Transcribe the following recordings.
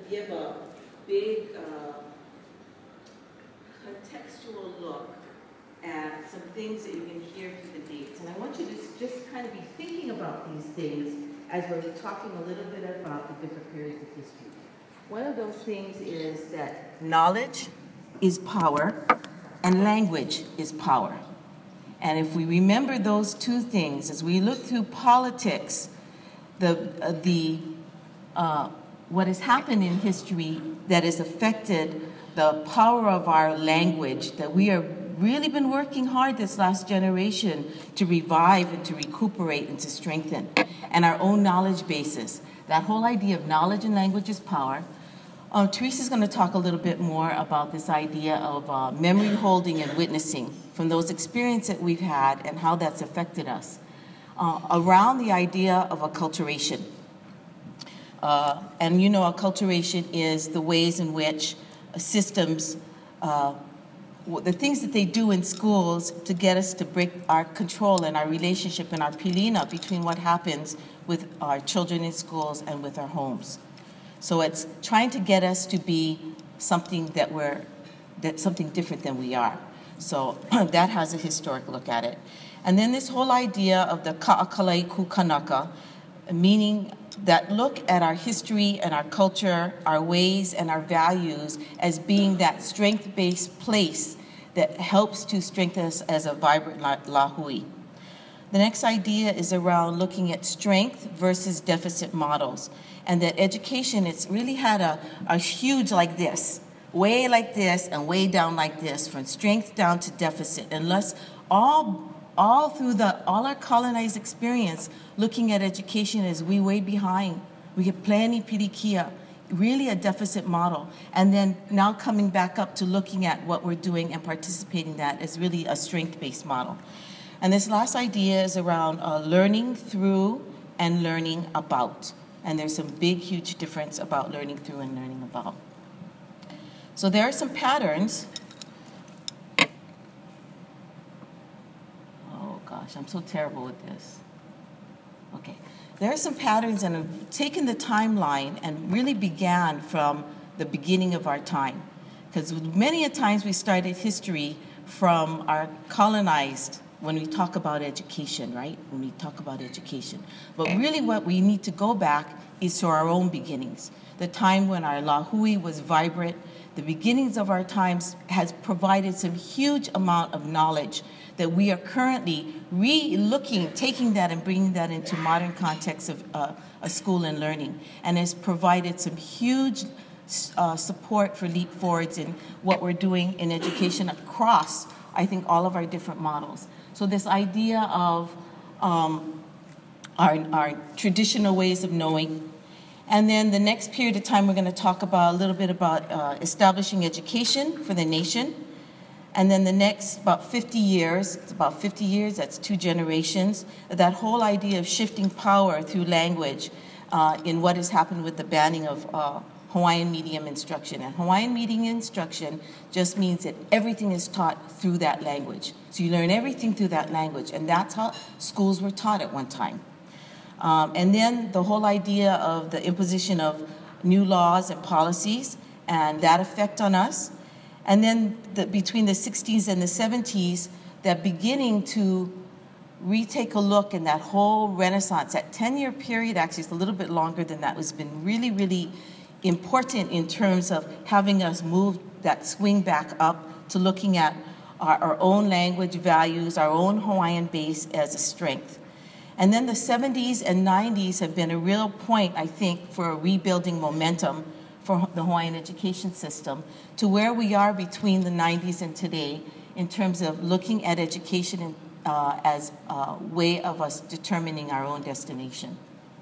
give a big contextual look at some things that you can hear through the dates. And I want you to just kind of be thinking about these things as we're talking a little bit about the different periods of history. One of those things is that knowledge is power and language is power. And if we remember those two things, as we look through politics, what has happened in history that has affected the power of our language, that we have really been working hard this last generation to revive and to recuperate and to strengthen, and our own knowledge bases. That whole idea of knowledge and language is power. Teresa's going to talk a little bit more about this idea of memory holding and witnessing from those experiences that we've had and how that's affected us around the idea of acculturation. And you know, acculturation is the ways in which systems, the things that they do in schools to get us to break our control and our relationship and our pilina between what happens with our children in schools and with our homes. So it's trying to get us to be something that's something different than we are. So that has a historic look at it. And then this whole idea of the ka'akalaiku kanaka, meaning that look at our history and our culture, our ways and our values as being that strength-based place that helps to strengthen us as a vibrant lahui. The next idea is around looking at strength versus deficit models, and that education, it's really had a huge like this, way like this and way down like this, from strength down to deficit, unless all through all our colonized experience, looking at education as we way behind. We get plenty pirikia, really a deficit model. And then now coming back up to looking at what we're doing and participating in that is really a strength-based model. And this last idea is around learning through and learning about. And there's some big, huge difference about learning through and learning about. So there are some patterns. Gosh, I'm so terrible with this. Okay. There are some patterns, and I've taken the timeline and really began from the beginning of our time. Because many a times we started history from our colonized, when we talk about education, right? When we talk about education. But really what we need to go back is to our own beginnings. The time when our lahui was vibrant, the beginnings of our times has provided some huge amount of knowledge that we are currently taking that and bringing that into modern context of a school and learning, and has provided some huge support for leap forwards in what we're doing in education across, I think, all of our different models. So this idea of our traditional ways of knowing. And then the next period of time, we're going to talk about a little bit about establishing education for the nation. And then the next about 50 years, it's about 50 years, that's 2 generations, that whole idea of shifting power through language in what has happened with the banning of Hawaiian medium instruction. And Hawaiian medium instruction just means that everything is taught through that language. So you learn everything through that language, and that's how schools were taught at one time. And then the whole idea of the imposition of new laws and policies and that effect on us. And then between the 60s and the 70s, that beginning to retake a look in that whole renaissance, that 10-year period, actually it's a little bit longer than that, has been really, really important in terms of having us move that swing back up to looking at our own language values, our own Hawaiian base as a strength. And then the 70s and 90s have been a real point, I think, for rebuilding momentum for the Hawaiian education system to where we are between the 90s and today in terms of looking at education as a way of us determining our own destination.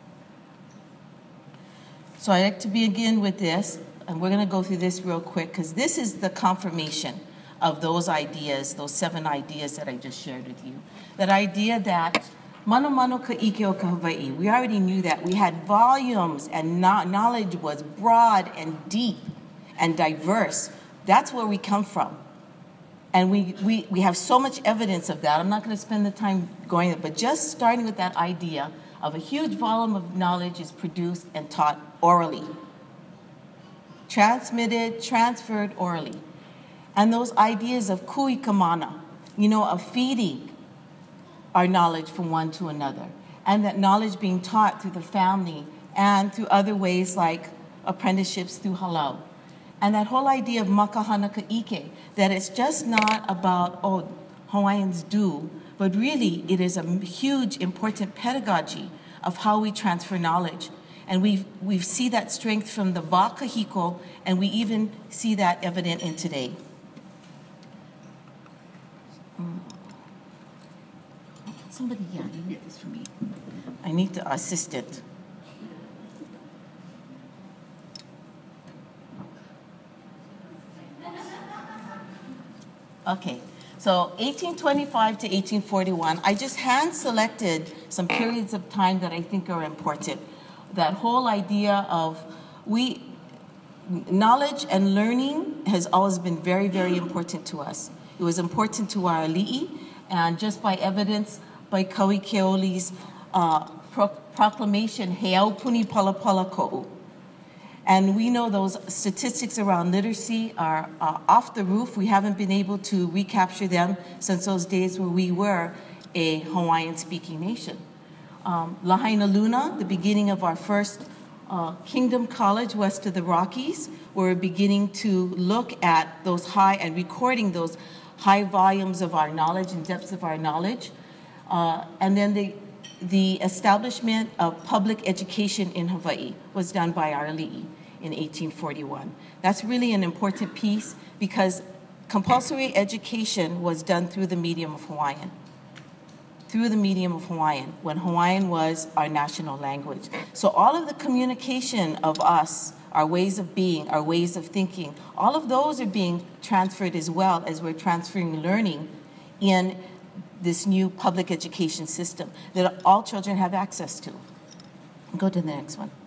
So I'd like to begin with this, and we're going to go through this real quick because this is the confirmation of those ideas, those 7 ideas that I just shared with you. That idea that mano mano ka ike o ka Hawaii. We already knew that. We had volumes, and knowledge was broad and deep and diverse. That's where we come from. And we have so much evidence of that. I'm not going to spend the time going there, but just starting with that idea of a huge volume of knowledge is produced and taught orally. transmitted, transferred orally. And those ideas of kuikamana, of feeding our knowledge from one to another, and that knowledge being taught through the family and through other ways like apprenticeships through halal. And that whole idea of makahanaka ike, that it's just not about, Hawaiians do, but really it is a huge, important pedagogy of how we transfer knowledge. And we see that strength from the wa kahiko, and we even see that evident in today. Somebody, you need this for me. I need the assistant. Okay, so 1825 to 1841, I just hand-selected some periods of time that I think are important. That whole idea of knowledge and learning has always been very, very important to us. It was important to our ali'i, and just by evidence, by Kaui Keoli's proclamation, Heaupuni Palapala Ko'u. And we know those statistics around literacy are off the roof. We haven't been able to recapture them since those days where we were a Hawaiian-speaking nation. Lahaina Luna, the beginning of our first Kingdom College west of the Rockies, we're beginning to look at those and recording those high volumes of our knowledge and depths of our knowledge. And then the establishment of public education in Hawaii was done by our ali'i in 1841. That's really an important piece because compulsory education was done through the medium of Hawaiian. When Hawaiian was our national language. So all of the communication of us, our ways of being, our ways of thinking, all of those are being transferred as well as we're transferring learning in this new public education system that all children have access to. Go to the next one.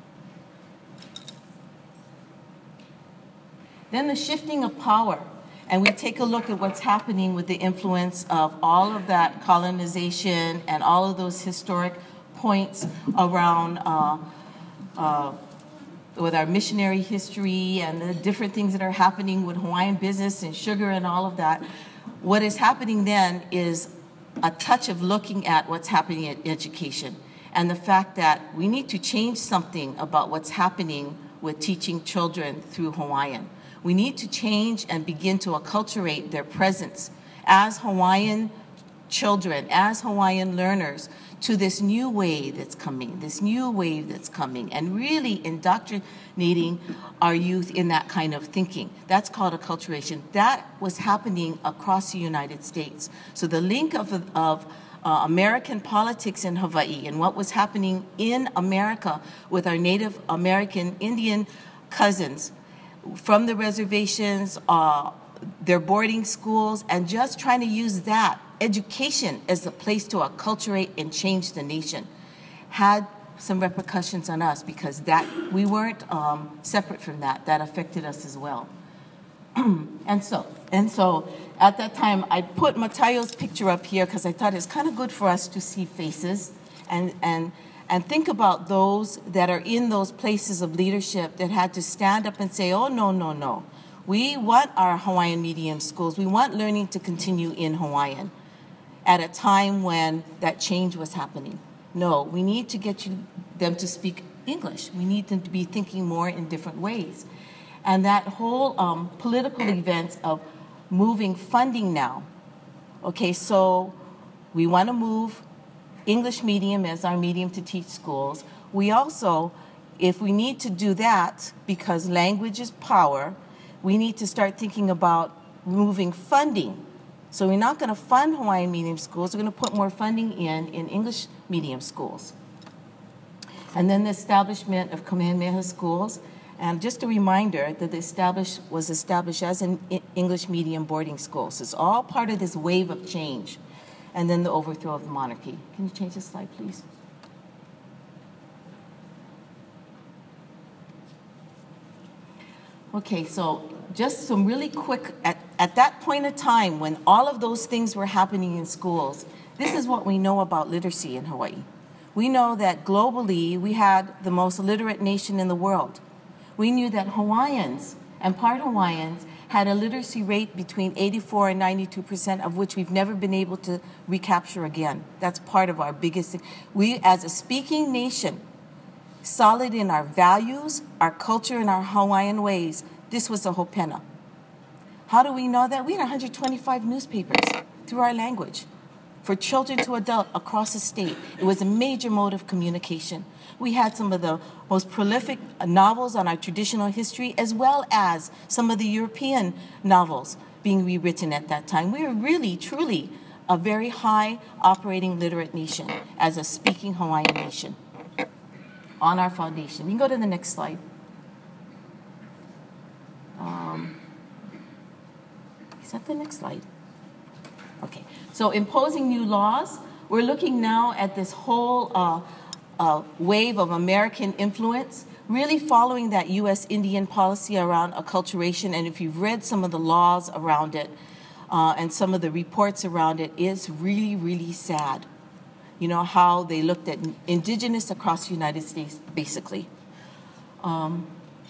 Then the shifting of power. And we take a look at what's happening with the influence of all of that colonization and all of those historic points around with our missionary history and the different things that are happening with Hawaiian business and sugar and all of that. What is happening then is a touch of looking at what's happening in education and the fact that we need to change something about what's happening with teaching children through Hawaiian. We need to change and begin to acculturate their presence as Hawaiian children, as Hawaiian learners, to this new wave that's coming, and really indoctrinating our youth in that kind of thinking. That's called acculturation. That was happening across the United States. So the link of American politics in Hawaii and what was happening in America with our Native American Indian cousins from the reservations, their boarding schools, and just trying to use that education as a place to acculturate and change the nation had some repercussions on us because that we weren't separate from that. That affected us as well. And so at that time, I put Matayo's picture up here because I thought it's kind of good for us to see faces and think about those that are in those places of leadership that had to stand up and say, oh, no. We want our Hawaiian medium schools. We want learning to continue in Hawaiian at a time when that change was happening. No, we need to get them to speak English. We need them to be thinking more in different ways. And that whole political event of moving funding now. Okay, so we want to move English medium as our medium to teach schools. We also, if we need to do that, because language is power, we need to start thinking about moving funding. So we're not going to fund Hawaiian medium schools. We're going to put more funding in English medium schools. And then the establishment of Kamehameha schools. And just a reminder that was established as an English medium boarding school. So it's all part of this wave of change. And then the overthrow of the monarchy. Can you change the slide, please? Okay, so just some really quick, at that point of time when all of those things were happening in schools, this is what we know about literacy in Hawaii. We know that globally we had the most literate nation in the world. we knew that Hawaiians and part Hawaiians had a literacy rate between 84 and 92%, of which we've never been able to recapture again. That's part of our biggest thing. We, as a speaking nation, solid in our values, our culture, and our Hawaiian ways, this was a hopena. How do we know that? We had 125 newspapers through our language for children to adult across the state. It was a major mode of communication. We had some of the most prolific novels on our traditional history, as well as some of the European novels being rewritten at that time. We were really, truly a very high operating literate nation as a speaking Hawaiian nation on our foundation. You can go to the next slide. Is that the next slide? Okay, so imposing new laws. We're looking now at this whole wave of American influence, really following that U.S. Indian policy around acculturation. And if you've read some of the laws around it and some of the reports around it, it's really, really sad. You know, how they looked at indigenous across the United States, basically. Oh,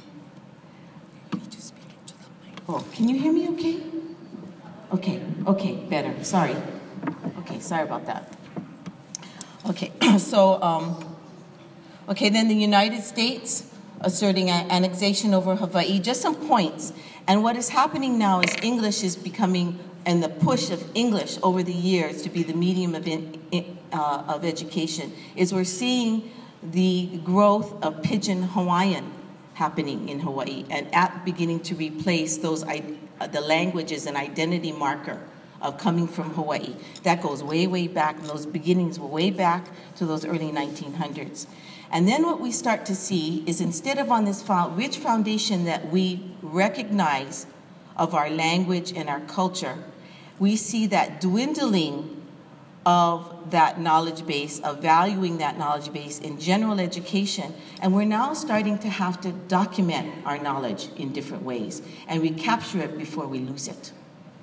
can you hear me okay? Okay, better. Sorry. Okay, sorry about that. Okay, so, then the United States asserting annexation over Hawaii, just some points. And what is happening now is English is becoming, and the push of English over the years to be the medium of education, is we're seeing the growth of Pidgin Hawaiian happening in Hawaii and beginning to replace those the languages and identity marker of coming from Hawaii. That goes way, way back, and those beginnings were way back to those early 1900s. And then what we start to see is, instead of on this rich foundation that we recognize of our language and our culture, we see that dwindling of that knowledge base, of valuing that knowledge base in general education, and we're now starting to have to document our knowledge in different ways and recapture it before we lose it.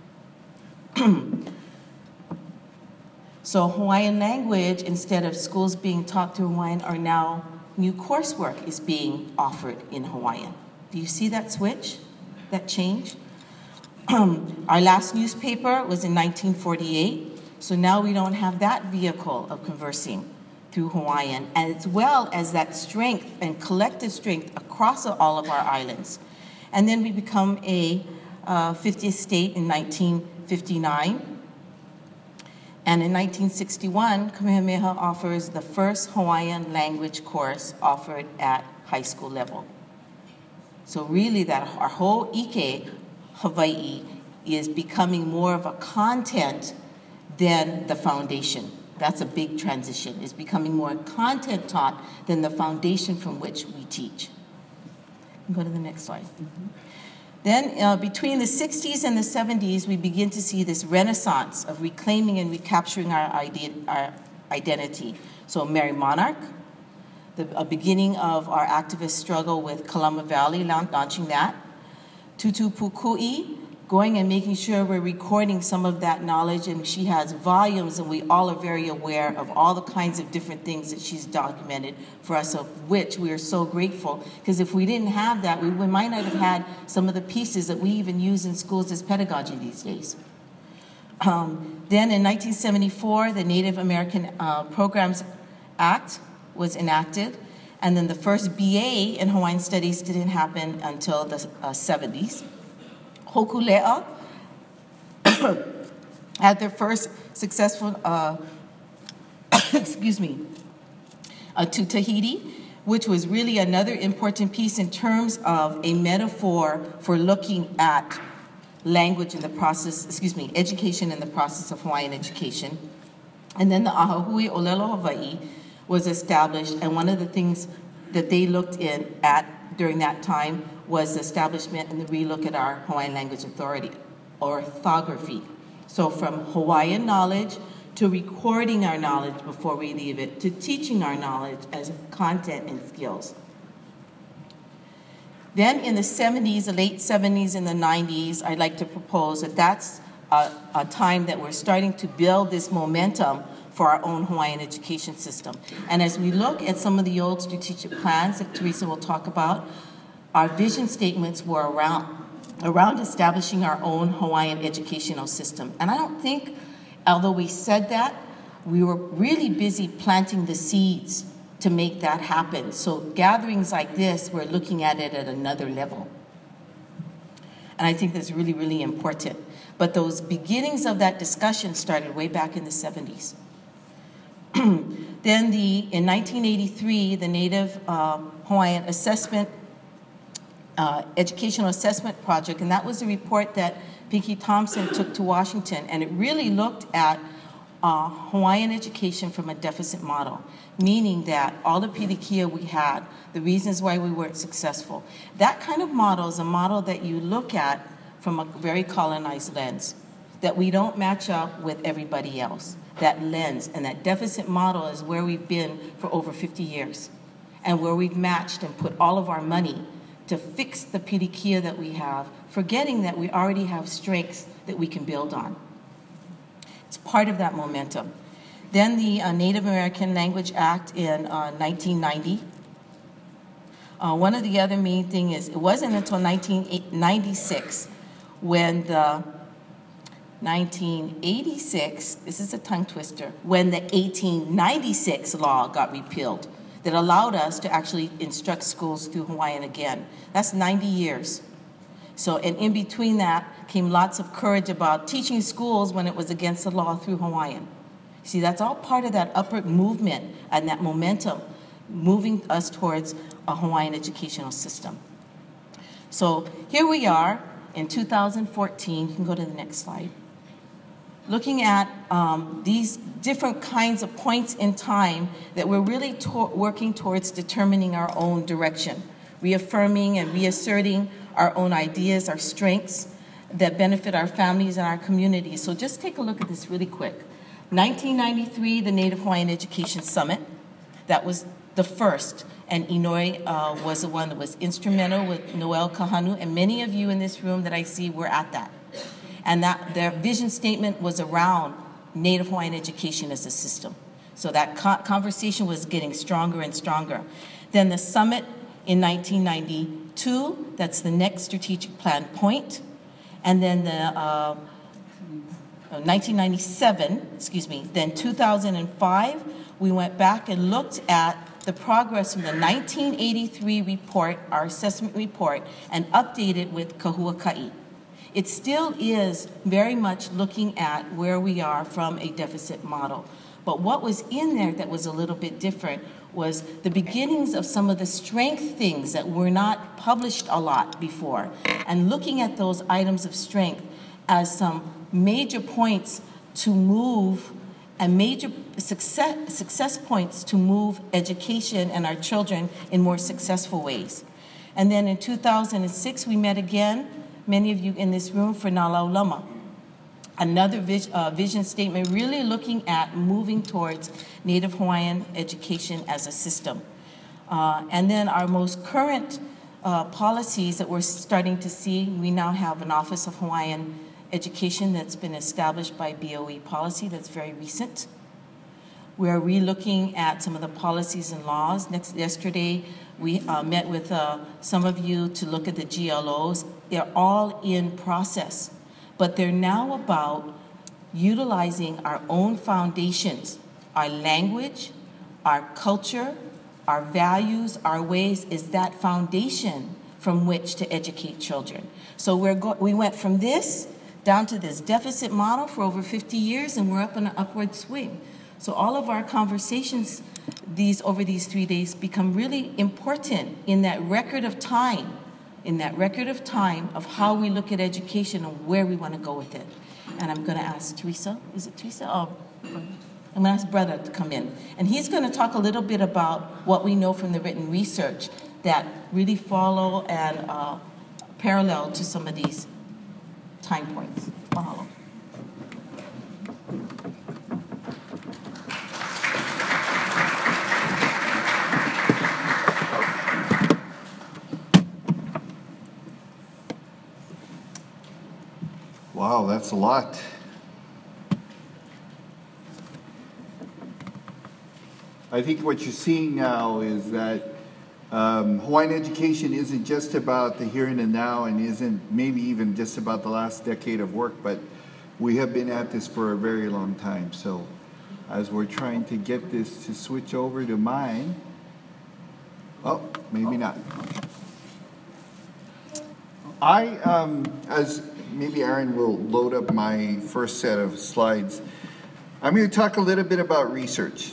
So Hawaiian language, instead of schools being taught through Hawaiian, are now new coursework is being offered in Hawaiian. Do you see that switch, that change? Our last newspaper was in 1948. So now we don't have that vehicle of conversing through Hawaiian, as well as that strength and collective strength across all of our islands. And then we become a 50th state in 1959. And in 1961, Kamehameha offers the first Hawaiian language course offered at high school level. So really that our whole Ike, Hawaii, is becoming more of a content than the foundation. That's a big transition. It's becoming more content taught than the foundation from which we teach. Go to the next slide. Then between the 60s and the 70s, we begin to see this renaissance of reclaiming and recapturing our identity. So Mary Monarch, a beginning of our activist struggle with Kalama Valley, launching that. Tutu Pukui, going and making sure we're recording some of that knowledge, and she has volumes, and we all are very aware of all the kinds of different things that she's documented for us, of which we are so grateful, because if we didn't have that, we might not have had some of the pieces that we even use in schools as pedagogy these days. Then in 1974, the Native American Programs Act was enacted, and then the first BA in Hawaiian Studies didn't happen until the 70s. Hokulea had their first successful, to Tahiti, which was really another important piece in terms of a metaphor for looking at language in the process, education in the process of Hawaiian education. And then the Ahahui Olelo Hawaii was established, and one of the things that they looked at during that time was the establishment and the relook at our Hawaiian Language Authority, orthography. So from Hawaiian knowledge to recording our knowledge before we leave it, to teaching our knowledge as content and skills. Then in the 70s, the late 70s and the 90s, I'd like to propose that that's a time that we're starting to build this momentum for our own Hawaiian education system. And as we look at some of the old strategic plans that Teresa will talk about, Our vision statements were around establishing our own Hawaiian educational system. And I don't think, although we said that, we were really busy planting the seeds to make that happen. So gatherings like this, we're looking at it at another level. And I think that's really, really important. But those beginnings of that discussion started way back in the 70s. Then in 1983, the Native Hawaiian Assessment, Educational Assessment Project, and that was a report that Pinky Thompson took to Washington, and it really looked at Hawaiian education from a deficit model, meaning that all the pilikia we had, the reasons why we weren't successful. That kind of model is a model that you look at from a very colonized lens, that we don't match up with everybody else. That lens and that deficit model is where we've been for over 50 years, and where we've matched and put all of our money to fix the pilikia that we have, forgetting that we already have strengths that we can build on. It's part of that momentum. Then the Native American Language Act in 1990. One of the other main things is it wasn't until 1996 when the 1986, this is a tongue twister, when the 1896 law got repealed that allowed us to actually instruct schools through Hawaiian again. That's 90 years. So, and in between that came lots of courage about teaching schools when it was against the law through Hawaiian. See, that's all part of that upward movement and that momentum moving us towards a Hawaiian educational system. So here we are in 2014. You can go to the next slide. Looking at these different kinds of points in time that we're really working towards determining our own direction, reaffirming and reasserting our own ideas, our strengths that benefit our families and our communities. So just take a look at this really quick. 1993, the Native Hawaiian Education Summit. That was the first, and Inouye was the one that was instrumental with Noel Kahanu, and many of you in this room that I see were at that. And that their vision statement was around Native Hawaiian education as a system. So that conversation was getting stronger and stronger. Then the summit in 1992, that's the next strategic plan point. And then the 1997, then 2005, we went back and looked at the progress from the 1983 report, our assessment report, and updated with Kahuaka'i. It still is very much looking at where we are from a deficit model. But what was in there that was a little bit different was the beginnings of some of the strength things that were not published a lot before, and looking at those items of strength as some major points to move and major success points to move education and our children in more successful ways. And then in 2006, we met again, many of you in this room, for Nalaulama. Another vision statement really looking at moving towards Native Hawaiian education as a system. And then our most current policies that we're starting to see, we now have an Office of Hawaiian Education that's been established by BOE policy that's very recent. We're re-looking at some of the policies and laws. Yesterday, we met with some of you to look at the GLOs. They're all in process, but they're now about utilizing our own foundations, our language, our culture, our values, our ways is that foundation from which to educate children. So we went from this down to this deficit model for over 50 years, and we're up in an upward swing. So all of our conversations over these 3 days become really important in that record of time, of how we look at education and where we want to go with it. And I'm going to ask Teresa, is it Teresa? Oh, I'm going to ask Brother to come in. And he's going to talk a little bit about what we know from the written research that really follow and parallel to some of these time points. Mahalo. Wow, that's a lot. I think what you're seeing now is that Hawaiian education isn't just about the here and the now, and isn't maybe even just about the last decade of work, but we have been at this for a very long time. So as we're trying to get this to switch over to mine, oh, maybe not. As maybe Aaron will load up my first set of slides, I'm going to talk a little bit about research.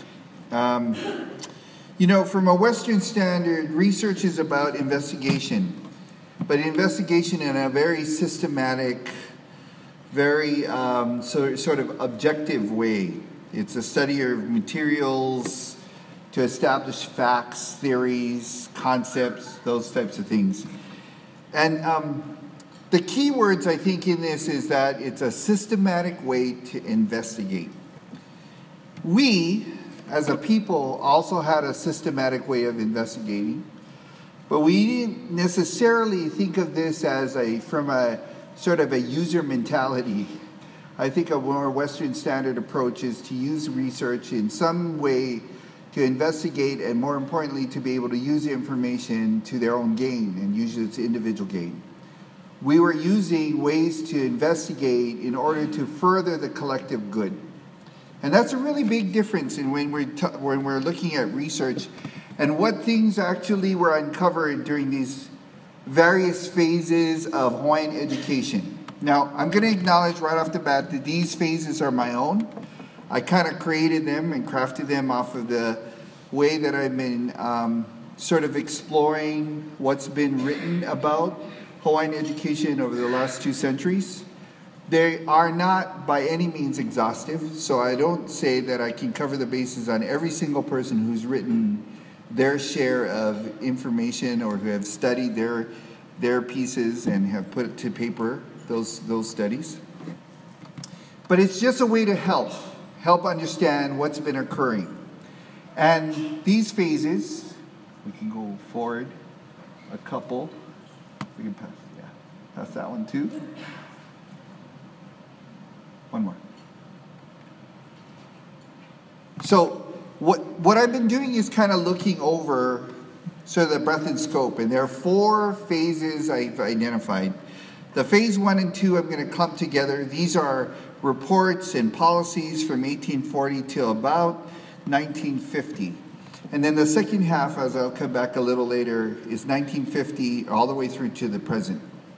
You know, from a Western standard, research is about investigation, but investigation in a very systematic, very sort of objective way. It's a study of materials to establish facts, theories, concepts, those types of things. And the key words, I think, in this is that it's a systematic way to investigate. We, as a people, also had a systematic way of investigating, but we didn't necessarily think of this as from a sort of a user mentality. I think a more Western standard approach is to use research in some way to investigate, and more importantly, to be able to use the information to their own gain, and usually it's individual gain. We were using ways to investigate in order to further the collective good. And that's a really big difference in when we're looking at research and what things actually were uncovered during these various phases of Hawaiian education. Now, I'm going to acknowledge right off the bat that these phases are my own. I kind of created them and crafted them off of the way that I've been sort of exploring what's been written about Hawaiian education over the last 2 centuries. They are not by any means exhaustive, so I don't say that I can cover the bases on every single person who's written their share of information or who have studied their pieces and have put it to paper, those studies. But it's just a way to help understand what's been occurring. And these phases, we can go forward a couple. We can pass that one too. One more. So what I've been doing is kind of looking over sort of the breadth and scope, and there are 4 phases I've identified. The phase 1 and 2 I'm going to clump together. These are reports and policies from 1840 till about 1950. And then the second half, as I'll come back a little later, is 1950 all the way through to the present.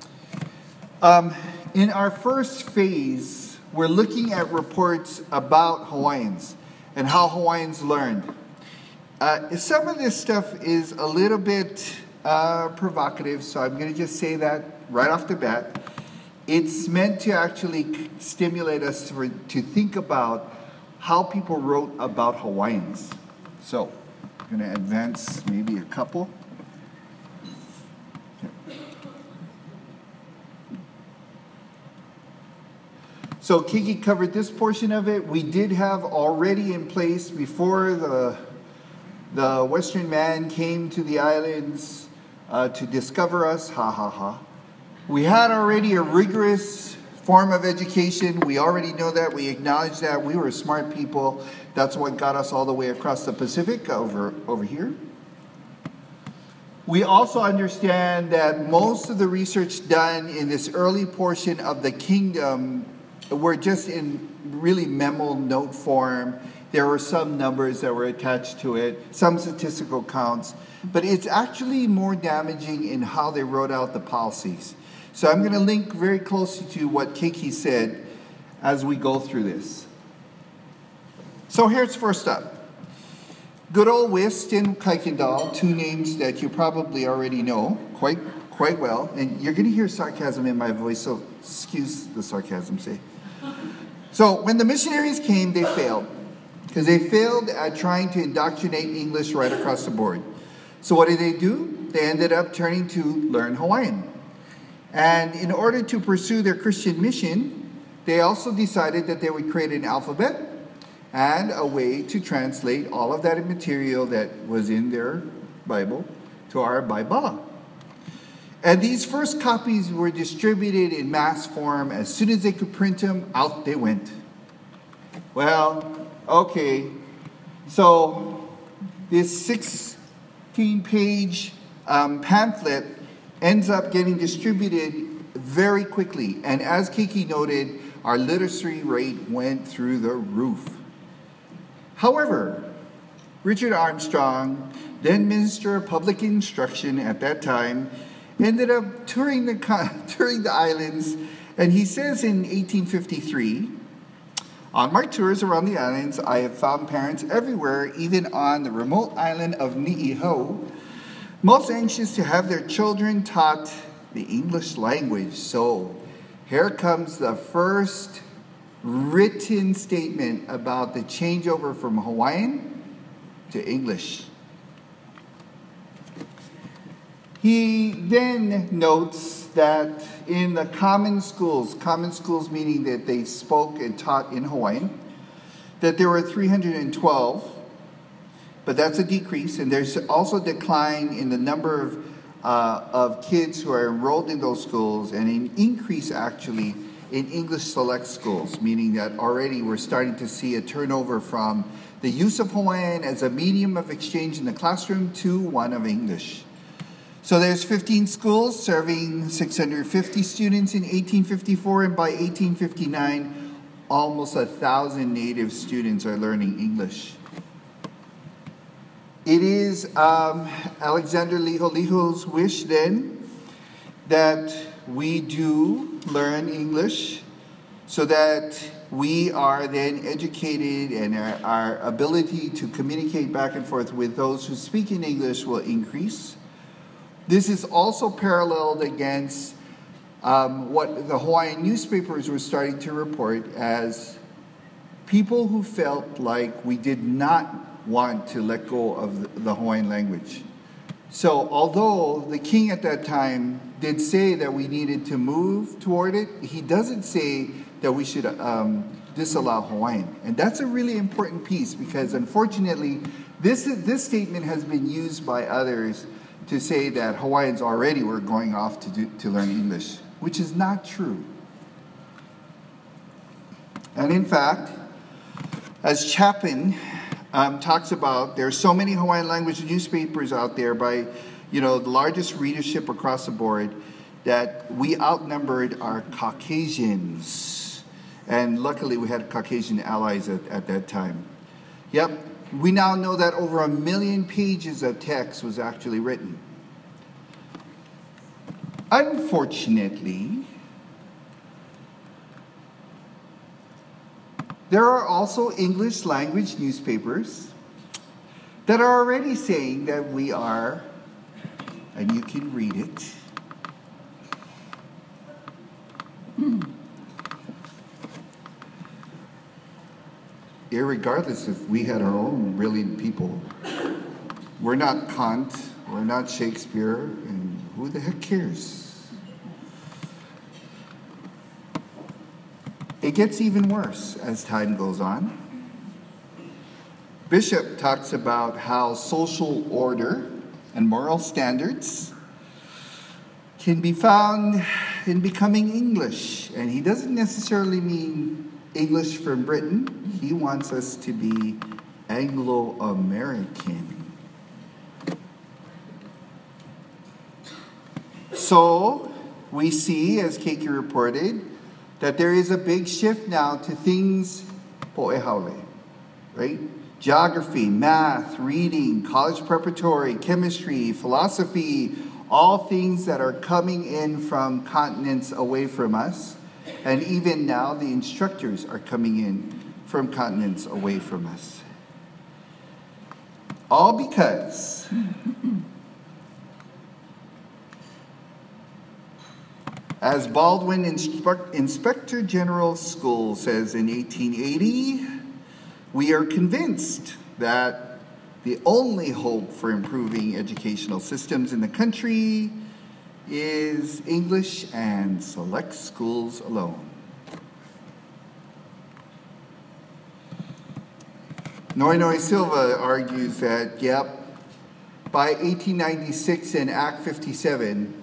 In our first phase, we're looking at reports about Hawaiians and how Hawaiians learned. Some of this stuff is a little bit provocative, so I'm going to just say that right off the bat. It's meant to actually stimulate us to think about how people wrote about Hawaiians. So I'm going to advance maybe a couple. So Kiki covered this portion of it. We did have already in place before the Western man came to the islands to discover us, We had already a rigorous form of education. We already know that. We acknowledge that. We were smart people. That's what got us all the way across the Pacific over here. We also understand that most of the research done in this early portion of the kingdom were just in really memo note form. There were some numbers that were attached to it, some statistical counts, but it's actually more damaging in how they wrote out the policies. So I'm going to link very closely to what Keiki said as we go through this. So here's first up. Good old Wist and Kaikendall, 2 names that you probably already know quite well. And you're going to hear sarcasm in my voice, so excuse the sarcasm, say. So when the missionaries came, they failed. Because they failed at trying to indoctrinate English right across the board. So what did they do? They ended up turning to learn Hawaiian. And in order to pursue their Christian mission, they also decided that they would create an alphabet and a way to translate all of that material that was in their Bible to our Bible. And these first copies were distributed in mass form. As soon as they could print them, out they went. Well, okay, so this 15-page pamphlet ends up getting distributed very quickly. And as Kiki noted, our literacy rate went through the roof. However, Richard Armstrong, then Minister of Public Instruction at that time, ended up touring the islands, and he says in 1853, "On my tours around the islands, I have found parents everywhere, even on the remote island of Niihau, most anxious to have their children taught the English language." So here comes the first written statement about the changeover from Hawaiian to English. He then notes that in the common schools meaning that they spoke and taught in Hawaiian, that there were 312, but that's a decrease, and there's also a decline in the number of kids who are enrolled in those schools, and an increase actually in English select schools, meaning that already we're starting to see a turnover from the use of Hawaiian as a medium of exchange in the classroom to one of English. So there's 15 schools serving 650 students in 1854, and by 1859, almost 1,000 native students are learning English. It is Alexander Liholiho's wish then that we do learn English so that we are then educated and our ability to communicate back and forth with those who speak in English will increase. This is also paralleled against what the Hawaiian newspapers were starting to report as people who felt like we did not want to let go of the Hawaiian language. So although the king at that time did say that we needed to move toward it, he doesn't say that we should disallow Hawaiian. And that's a really important piece, because unfortunately, this statement has been used by others to say that Hawaiians already were going off to learn English, which is not true. And in fact, as Chapin talks about, there are so many Hawaiian language newspapers out there by, the largest readership across the board, that we outnumbered our Caucasians. And luckily we had Caucasian allies at that time. Yep, we now know that over 1 million pages of text was actually written. Unfortunately, there are also English language newspapers that are already saying that we are, and you can read it, irregardless if we had our own brilliant people. We're not Kant, we're not Shakespeare, and who the heck cares? It gets even worse as time goes on. Bishop talks about how social order and moral standards can be found in becoming English. And he doesn't necessarily mean English from Britain. He wants us to be Anglo-American. So we see, as Keiki reported, that there is a big shift now to things po'ehaole, right? Geography, math, reading, college preparatory, chemistry, philosophy, all things that are coming in from continents away from us. And even now, the instructors are coming in from continents away from us. All because as Baldwin, Inspector General School, says in 1880, we are convinced that the only hope for improving educational systems in the country is English and select schools alone. Noenoe Silva argues that, by 1896 in Act 57,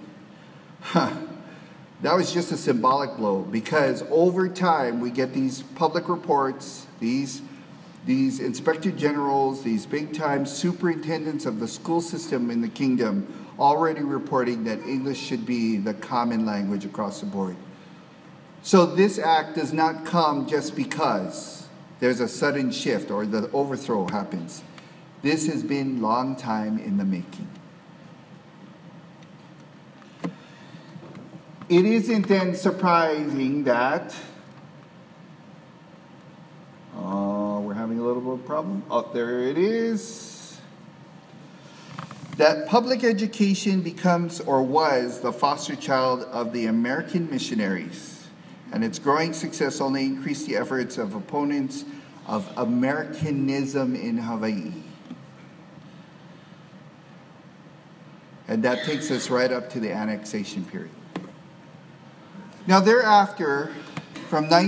that was just a symbolic blow, because over time we get these public reports, these these inspector generals, these big-time superintendents of the school system in the kingdom already reporting that English should be the common language across the board. So this act does not come just because there's a sudden shift or the overthrow happens. This has been long time in the making. It isn't then surprising that we're having a little bit of a problem. Oh, there it is. That public education becomes or was the foster child of the American missionaries, and its growing success only increased the efforts of opponents of Americanism in Hawaii. And that takes us right up to the annexation period. Now thereafter, from the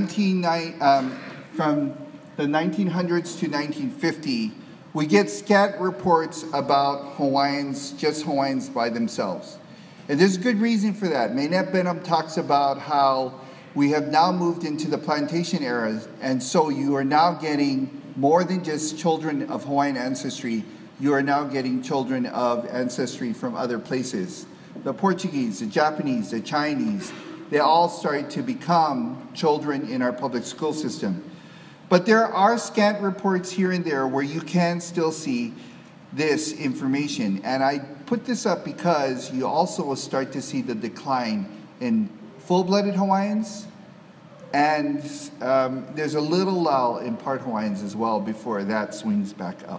1900s to 1950, we get scant reports about Hawaiians, just Hawaiians by themselves. And there's good reason for that. Mainet Benham talks about how we have now moved into the plantation era, and so you are now getting more than just children of Hawaiian ancestry. You are now getting children of ancestry from other places. The Portuguese, the Japanese, the Chinese, they all started to become children in our public school system. But there are scant reports here and there where you can still see this information. And I put this up because you also will start to see the decline in full-blooded Hawaiians. And there's a little lull in part Hawaiians as well before that swings back up.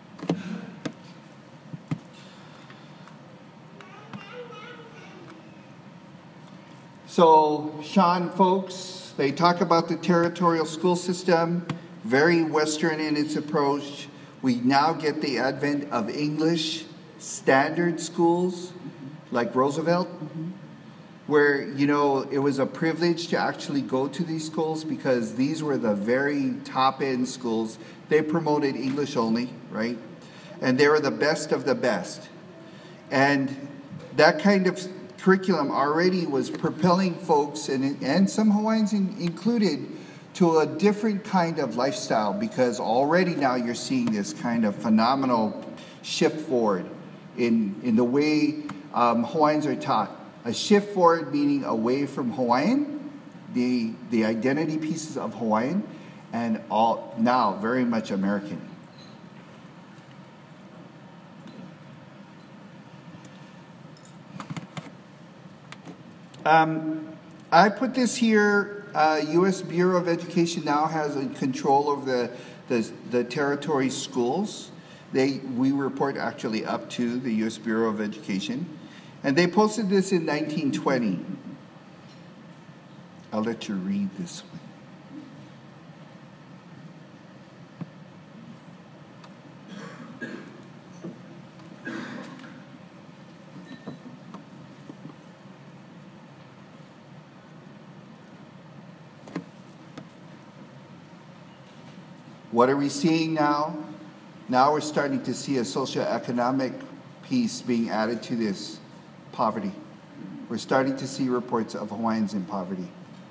So, Sean folks, they talk about the territorial school system, very Western in its approach. We now get the advent of English standard schools like Roosevelt, where, you know, it was a privilege to actually go to these schools because these were the very top-end schools. They promoted English only, right? And they were the best of the best. And that kind of curriculum already was propelling folks, and some Hawaiians included, to a different kind of lifestyle, because already now you're seeing this kind of phenomenal shift forward in the way Hawaiians are taught. A shift forward meaning away from Hawaiian, the identity pieces of Hawaiian, and all now very much American. I put this here. U.S. Bureau of Education now has control over the territory schools. We report actually up to the U.S. Bureau of Education. And they posted this in 1920. I'll let you read this one. What are we seeing now? Now we're starting to see a socioeconomic piece being added to this poverty. We're starting to see reports of Hawaiians in poverty.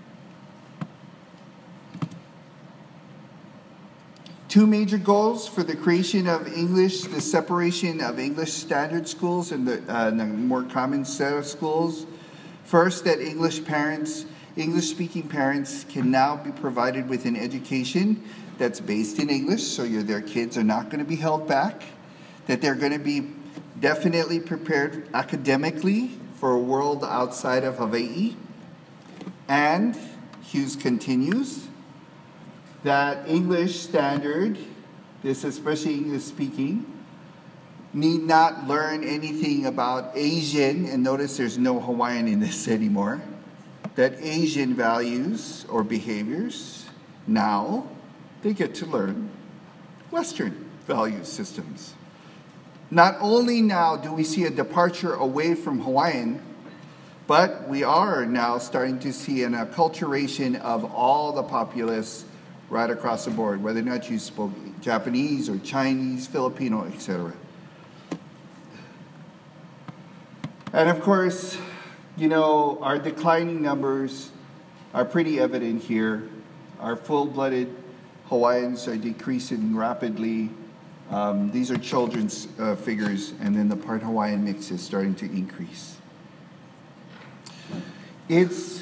Two major goals for the creation of English, the separation of English standard schools and the more common set of schools. First, that English-speaking parents can now be provided with an education that's based in English, so their kids are not going to be held back, that they're going to be definitely prepared academically for a world outside of Hawaii. And Hughes continues that English standard, this especially English speaking, need not learn anything about Asian, and notice there's no Hawaiian in this anymore, that Asian values or behaviors. Now they get to learn Western value systems. Not only now do we see a departure away from Hawaiian, but we are now starting to see an acculturation of all the populace right across the board, whether or not you spoke Japanese or Chinese, Filipino, etc. And of course, you know, our declining numbers are pretty evident here. Our full-blooded Hawaiians are decreasing rapidly. These are children's figures, and then the part Hawaiian mix is starting to increase. It's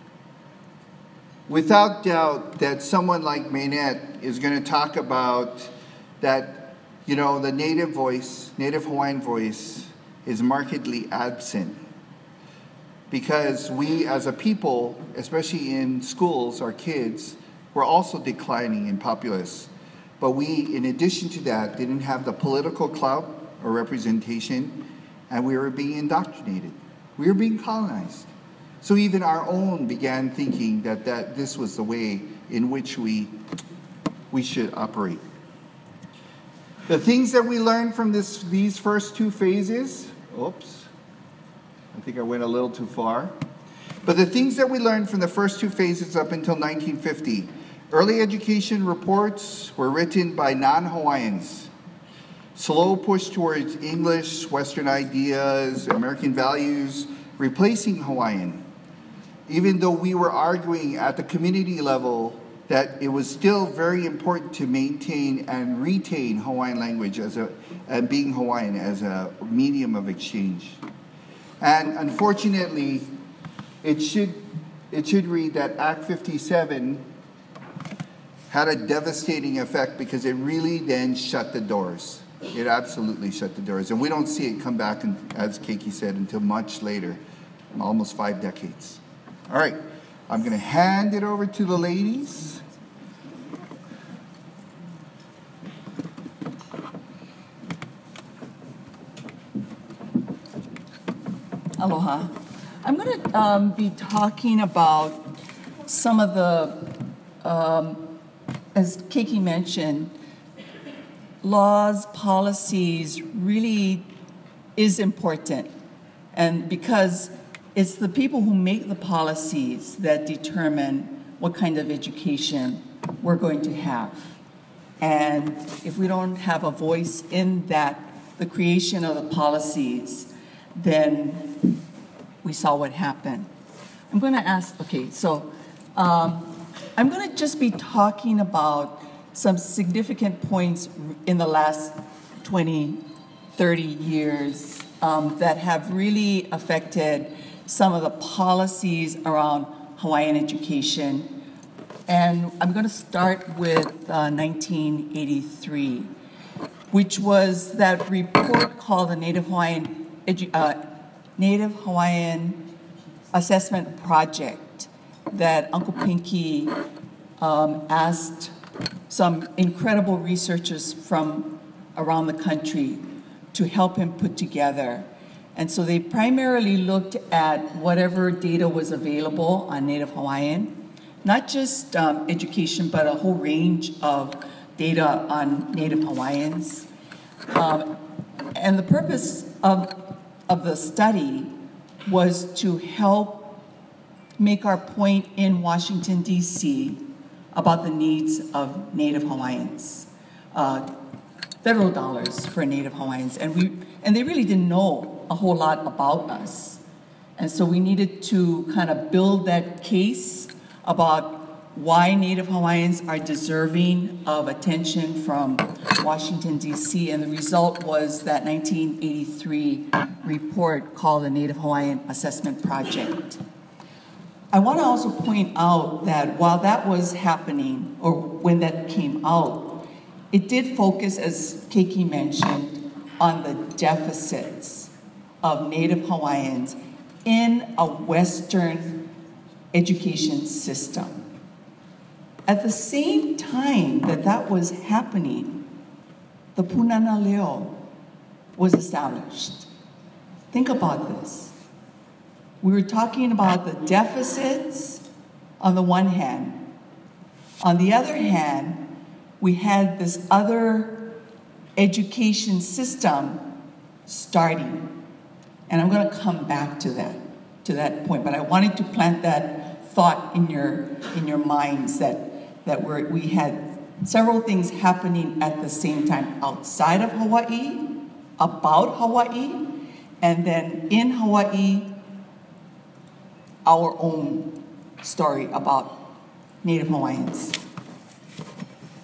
without doubt that someone like Mainette is going to talk about that, you know, the native voice, native Hawaiian voice, is markedly absent. Because we as a people, especially in schools, our kids, were also declining in populace. But we, in addition to that, didn't have the political clout or representation, and we were being indoctrinated. We were being colonized. So even our own began thinking that this was the way in which we should operate. The things that we learned from these first two phases, oops, I think I went a little too far. But the things that we learned from the first two phases up until 1950, early education reports were written by non-Hawaiians. Slow push towards English, Western ideas, American values, replacing Hawaiian. Even though we were arguing at the community level that it was still very important to maintain and retain Hawaiian language and being Hawaiian as a medium of exchange. And unfortunately, it should read that Act 57 had a devastating effect because it really then shut the doors. It absolutely shut the doors. And we don't see it come back, as Keiki said, until much later, almost 5 decades. All right, I'm going to hand it over to the ladies. Aloha. I'm going to be talking about some of the, as Keiki mentioned, laws, policies really is important. And because it's the people who make the policies that determine what kind of education we're going to have. And if we don't have a voice in that, the creation of the policies, then we saw what happened. I'm going to ask, okay, so I'm going to just be talking about some significant points in the last 20, 30 years that have really affected some of the policies around Hawaiian education. And I'm going to start with 1983, which was that report called the Native Hawaiian Assessment Project that Uncle Pinky asked some incredible researchers from around the country to help him put together. And so they primarily looked at whatever data was available on Native Hawaiian, not just education, but a whole range of data on Native Hawaiians. And the purpose of the study was to help make our point in Washington, D.C. about the needs of Native Hawaiians, federal dollars for Native Hawaiians. And they really didn't know a whole lot about us. And so we needed to kind of build that case about why Native Hawaiians are deserving of attention from Washington, D.C., and the result was that 1983 report called the Native Hawaiian Assessment Project. I want to also point out that while that was happening, or when that came out, it did focus, as Keiki mentioned, on the deficits of Native Hawaiians in a Western education system. At the same time that was happening, the Punana Leo was established. Think about this. We were talking about the deficits on the one hand. On the other hand, we had this other education system starting. And I'm going to come back to that point, but I wanted to plant that thought in your minds that we had several things happening at the same time outside of Hawaii, about Hawaii, and then in Hawaii, our own story about Native Hawaiians.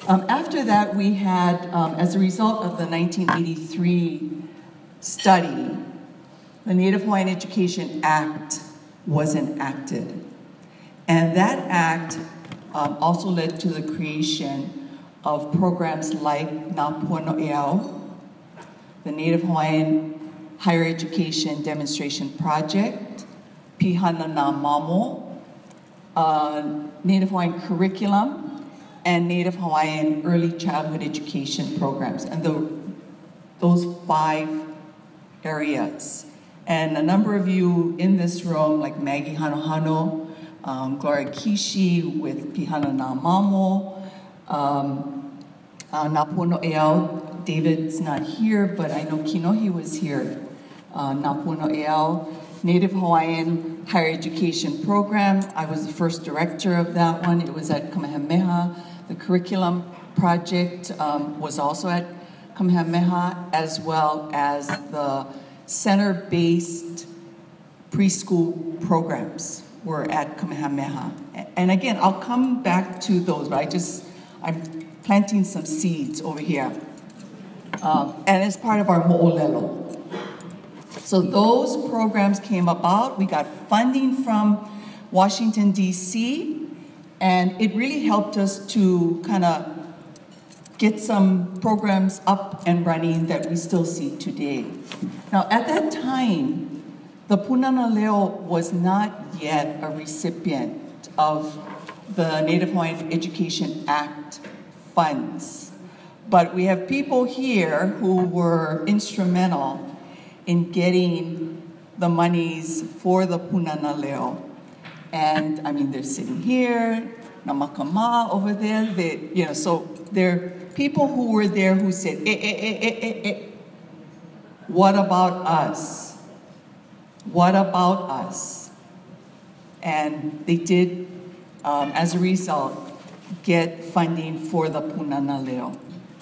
After that, we had, as a result of the 1983 study, the Native Hawaiian Education Act was enacted. And that act also led to the creation of programs like Nā Pono Eau, the Native Hawaiian Higher Education Demonstration Project, Pihana Nā Mamo, Native Hawaiian Curriculum, and Native Hawaiian Early Childhood Education programs, and those 5 areas. And a number of you in this room, like Maggie Hanohano, Gloria Kishi with Pihana Nā Mamo, Nā Pono Eau. David's not here, but I know Kinohi was here. Nā Pono Eau, Native Hawaiian Higher Education Program. I was the first director of that one. It was at Kamehameha. The curriculum project was also at Kamehameha, as well as the center-based preschool programs were at Kamehameha. And again, I'll come back to those, but I'm planting some seeds over here. And it's part of our mo'olelo. So those programs came about. We got funding from Washington, D.C., and it really helped us to kind of get some programs up and running that we still see today. Now, at that time, the Punana Leo was not yet a recipient of the Native Hawaiian Education Act funds. But we have people here who were instrumental in getting the monies for the Punana Leo. And I mean, they're sitting here, Namakama over there. So there are people who were there who said, what about us? What about us? And they did, as a result, get funding for the Punana Leo.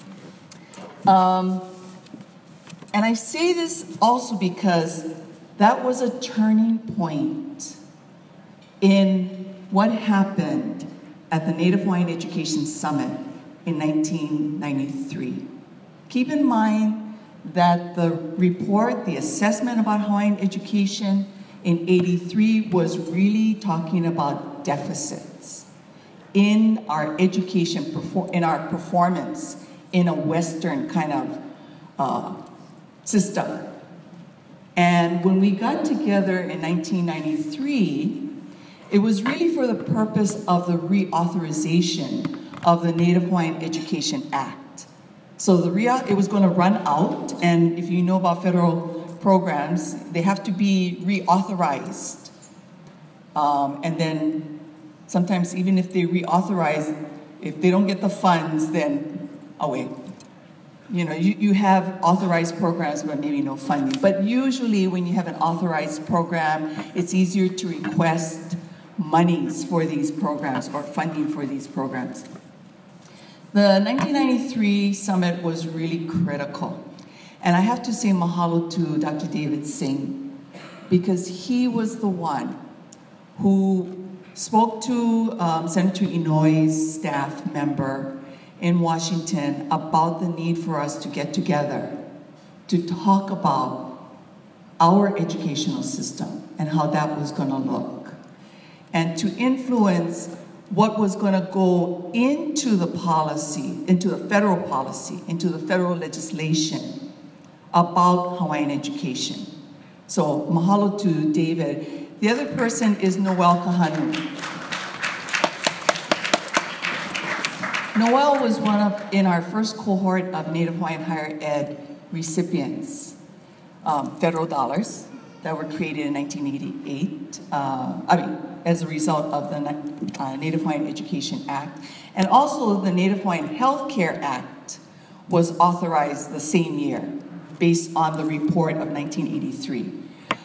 And I say this also because that was a turning point in what happened at the Native Hawaiian Education Summit in 1993. Keep in mind that the report, the assessment about Hawaiian education in '83 was really talking about deficits in our education, in our performance in a Western kind of system. And when we got together in 1993, it was really for the purpose of the reauthorization of the Native Hawaiian Education Act. So it was going to run out, and if you know about federal programs, they have to be reauthorized. And then sometimes even if they reauthorize, if they don't get the funds, then away. You have authorized programs, but maybe no funding. But usually when you have an authorized program, it's easier to request monies for these programs or funding for these programs. The 1993 summit was really critical. And I have to say mahalo to Dr. David Singh, because he was the one who spoke to Senator Inouye's staff member in Washington about the need for us to get together to talk about our educational system and how that was going to look, and to influence what was going to go into the policy, into the federal policy, into the federal legislation about Hawaiian education. So mahalo to David. The other person is Noel Kahanu. Noel was in our first cohort of Native Hawaiian higher ed recipients, federal dollars that were created in 1988, as a result of the Native Hawaiian Education Act. And also the Native Hawaiian Health Care Act was authorized the same year based on the report of 1983.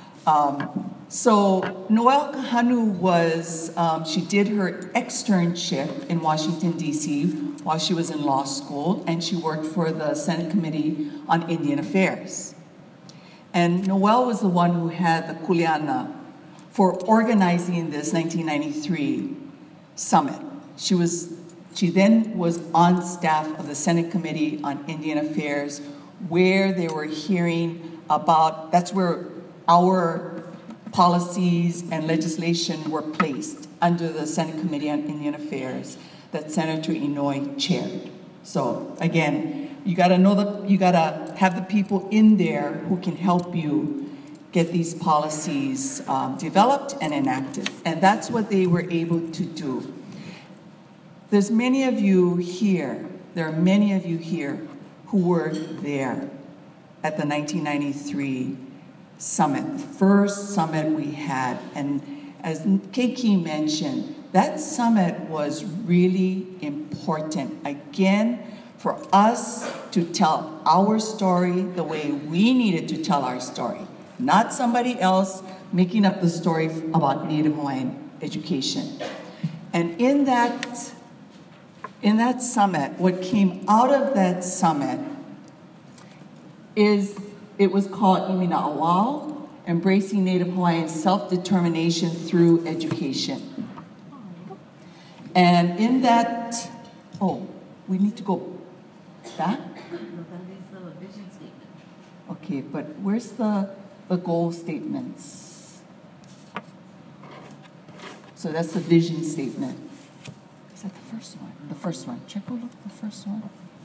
So Noel Kahanu she did her externship in Washington, D.C. while she was in law school, and she worked for the Senate Committee on Indian Affairs. And Noel was the one who had the kuleana for organizing this 1993 summit. She was She then was on staff of the Senate Committee on Indian Affairs, where they were hearing about, that's where our policies and legislation were placed under the Senate Committee on Indian Affairs that Senator Inouye chaired. So again, you gotta have the people in there who can help you get these policies developed and enacted. And that's what they were able to do. There are many of you here who were there at the 1993 summit, the first summit we had. And as Keiki mentioned, that summit was really important, again, for us to tell our story the way we needed to tell our story, not somebody else making up the story about Native Hawaiian education. And in that summit, what came out of that summit it was called Imina Awal, Embracing Native Hawaiian Self-Determination Through Education. And in that, we need to go back? Okay, but where's the goal statements? So that's the vision statement. Is that the first one? The first one. Check a look at the first one.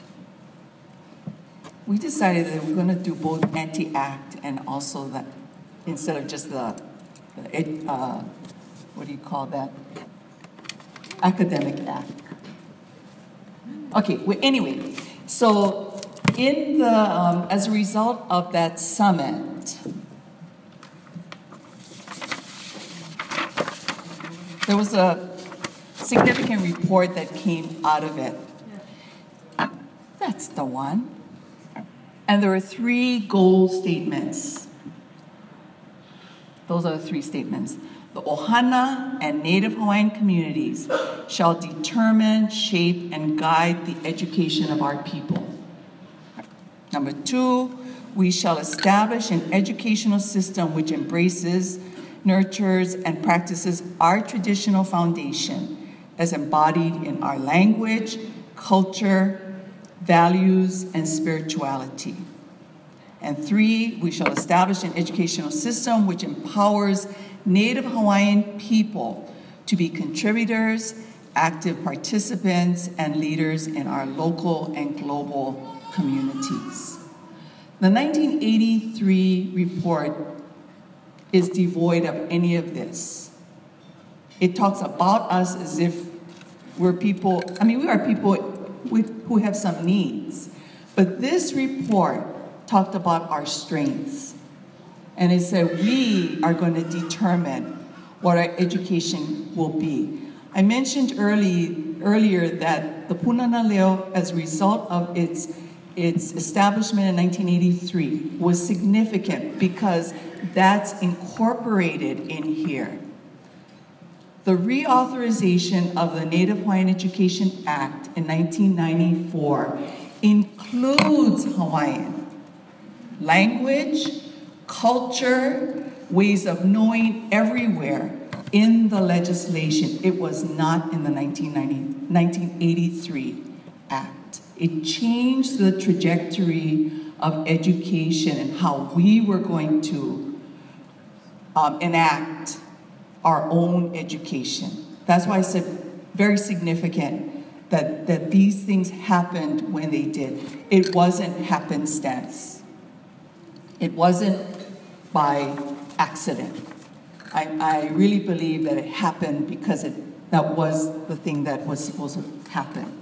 We decided that we're going to do both anti-act and also that, instead of just the what do you call that? Academic act. Okay, well, anyway, so in the, as a result of that summit, there was a significant report that came out of it. That's the one. And there were 3 goal statements. Those are the 3 statements. The Ohana and Native Hawaiian communities shall determine, shape, and guide the education of our people. Number 2, we shall establish an educational system which embraces, nurtures, and practices our traditional foundation as embodied in our language, culture, values, and spirituality. And 3, we shall establish an educational system which empowers Native Hawaiian people to be contributors, active participants, and leaders in our local and global communities. The 1983 report is devoid of any of this. It talks about us as if we're people, we are people who have some needs. But this report talked about our strengths. And it said we are going to determine what our education will be. I mentioned earlier that the Punana Leo, as a result of its establishment in 1983, was significant because that's incorporated in here. The reauthorization of the Native Hawaiian Education Act in 1994 includes Hawaiian language, culture, ways of knowing everywhere in the legislation. It was not in the 1983 Act. It changed the trajectory of education and how we were going to enact our own education. That's why I said very significant that these things happened when they did. It wasn't happenstance. It wasn't by accident. I really believe that it happened because that was the thing that was supposed to happen.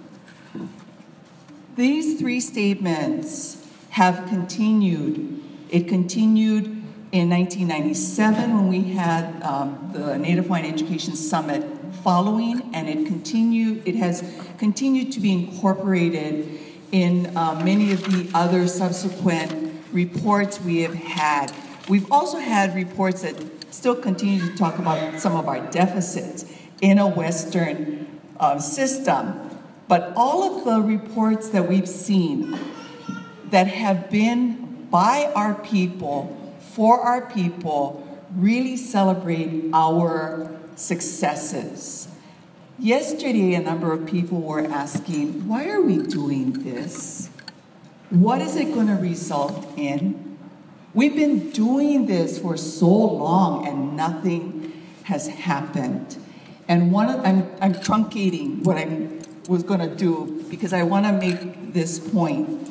These 3 statements have continued. It continued in 1997 when we had the Native Hawaiian Education Summit following, and it has continued to be incorporated in many of the other subsequent reports we have had. We've also had reports that still continue to talk about some of our deficits in a Western system. But all of the reports that we've seen that have been by our people, for our people, really celebrate our successes. Yesterday, a number of people were asking, why are we doing this? What is it going to result in? We've been doing this for so long and nothing has happened. And I'm truncating what I was going to do because I want to make this point.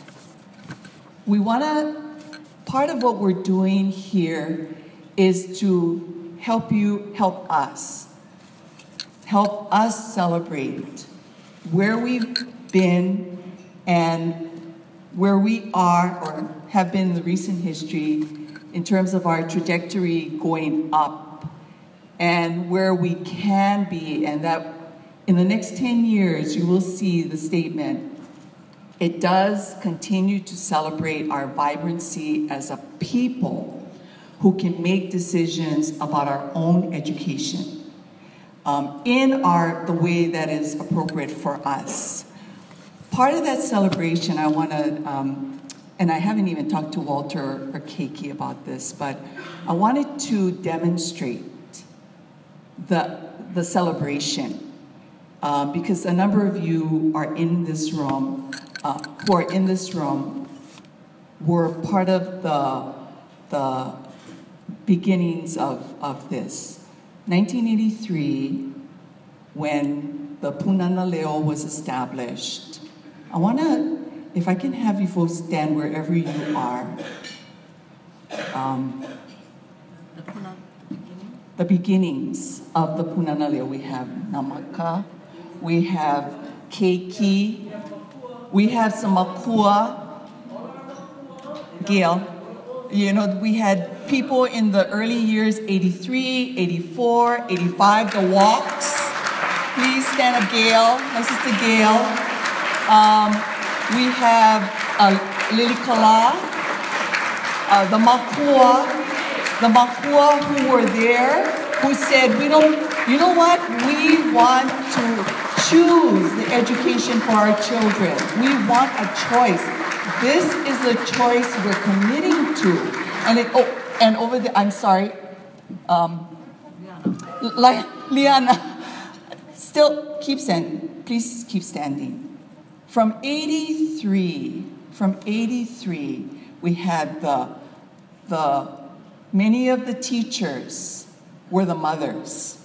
Part of what we're doing here is to help us celebrate where we've been and where we are or have been in the recent history in terms of our trajectory going up and where we can be, and that in the next 10 years you will see the statement. It does continue to celebrate our vibrancy as a people who can make decisions about our own education in the way that is appropriate for us. Part of that celebration, I want to, and I haven't even talked to Walter or Keiki about this, but I wanted to demonstrate the celebration because a number of you are in this room, who are in this room, were part of the beginnings of this. 1983, when the Punana Leo was established, I want to, if I can have you folks stand wherever you are. The beginnings of the Punana Leo. We have Namaka, we have Keiki, we have some Makua, Gail. You know, we had people in the early years, 83, 84, 85, the walks. Please stand up, Gail, my sister Gail. We have Lily Kala, the Makua who were there, who said, you know what? We want to choose the education for our children. We want a choice. This is the choice we're committing to. And over there, I'm sorry, Liana, still keep standing. Please keep standing. From 83, we had many of the teachers were the mothers.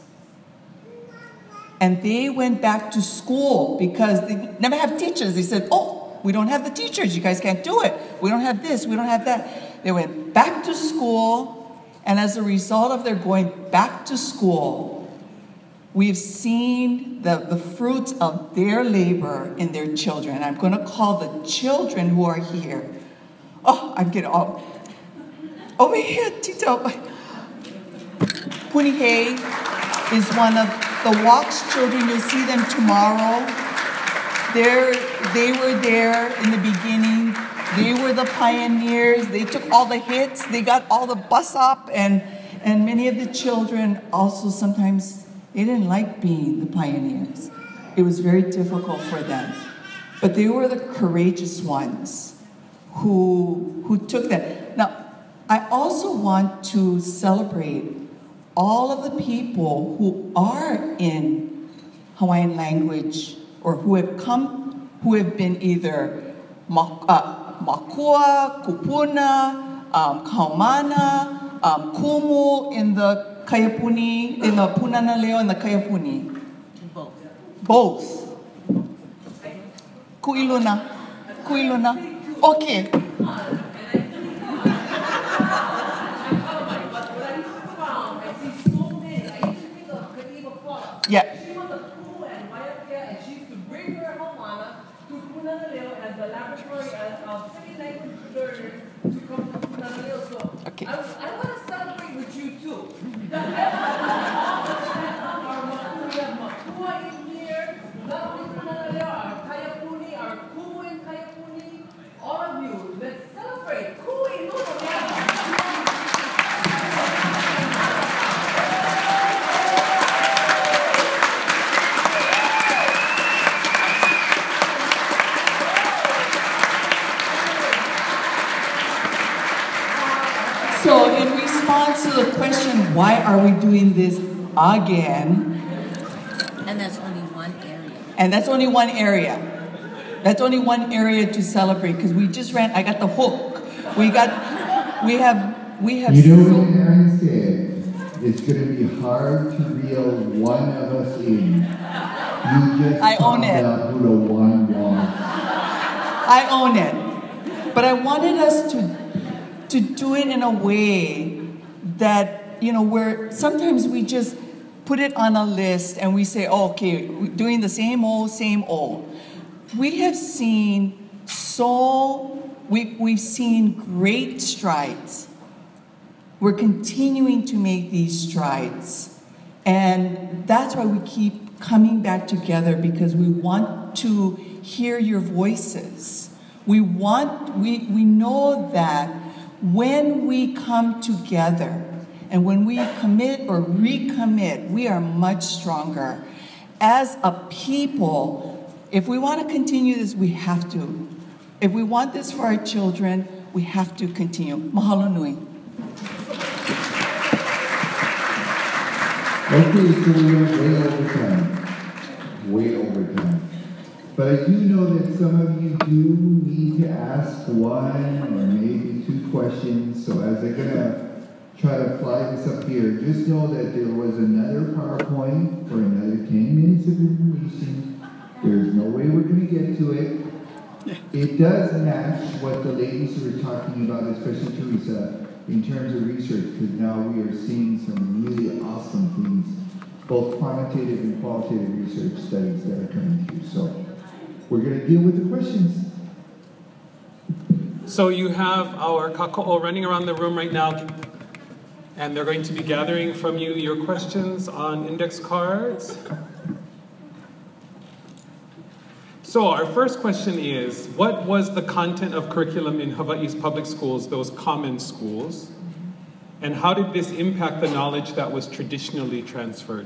And they went back to school because they never have teachers. They said, oh, we don't have the teachers. You guys can't do it. We don't have this. We don't have that. They went back to school. And as a result of their going back to school, we've seen the fruits of their labor in their children. I'm going to call the children who are here. Oh, I'm getting all over here, Tito. Punihei is one of the Walks children. You'll see them tomorrow. They were there in the beginning. They were the pioneers. They took all the hits. They got all the bus up. And many of the children also sometimes, they didn't like being the pioneers. It was very difficult for them. But they were the courageous ones who took that. Now, I also want to celebrate all of the people who are in Hawaiian language or who have been either Makua, Kupuna, Kaumana, Kumu in the Kaiapuni, in the Punana Leo and the Kaiapuni. Both. Kuiluna. Okay. Yeah. She was a Kumu and Waiakea, and she used to bring her Hawana to Punana Leo as the laboratory of city language learners to come to Punana Leo. So okay. I want to celebrate with you too. Our Makua in here, not only Punana Leo, our Kaiapuni, our Kumu and Kaiapuni, all of you, let's celebrate. Kui Luna. So in response to the question, why are we doing this again? And And that's only one area. And that's only one area. That's only one area to celebrate because we just ran. I got the hook. We have. You know what Aaron said? It's going to be hard to reel one of us in. You just I own it. Out who the one was. I own it. But I wanted us to do it in a way that, you know, where sometimes we just put it on a list and we say, oh, okay, we're doing the same old, same old. We have seen we've seen great strides. We're continuing to make these strides. And that's why we keep coming back together because we want to hear your voices. We know that when we come together and when we commit or recommit, we are much stronger. As a people, if we want to continue this, we have to. If we want this for our children, we have to continue. Mahalo nui. Okay, so we are way over time. But I do know that some of you do need to ask one or maybe two questions. So as I'm going to try to fly this up here, just know that there was another PowerPoint for another 10 minutes of information. There's no way we're going to get to it. It does match what the ladies were talking about, especially Teresa, in terms of research, because now we are seeing some really awesome things, both quantitative and qualitative research studies that are coming through. So we're going to deal with the questions. So you have our kaka'o running around the room right now, and they're going to be gathering from you your questions on index cards. So our first question is, what was the content of curriculum in Hawaii's public schools, those common schools, and how did this impact the knowledge that was traditionally transferred?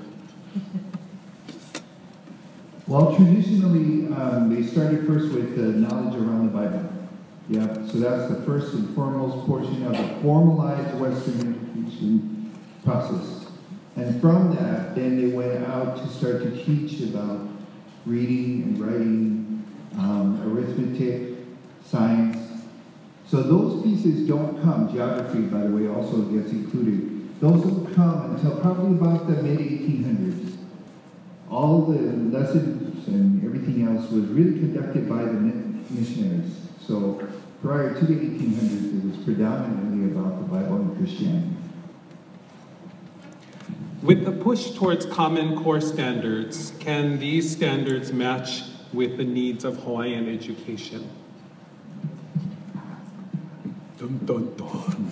Well, traditionally, they started first with the knowledge around the Bible. Yeah, so that's the first and foremost portion of the formalized Western education process. And from that, then they went out to start to teach about reading and writing, arithmetic, science. So those pieces don't come, geography, by the way, also gets included. Those don't come until probably about the mid-1800s. All the lessons and everything else was really conducted by the missionaries. So prior to the 1800s, it was predominantly about the Bible and Christianity. With the push towards Common Core standards, can these standards match with the needs of Hawaiian education? Dun, dun, dun.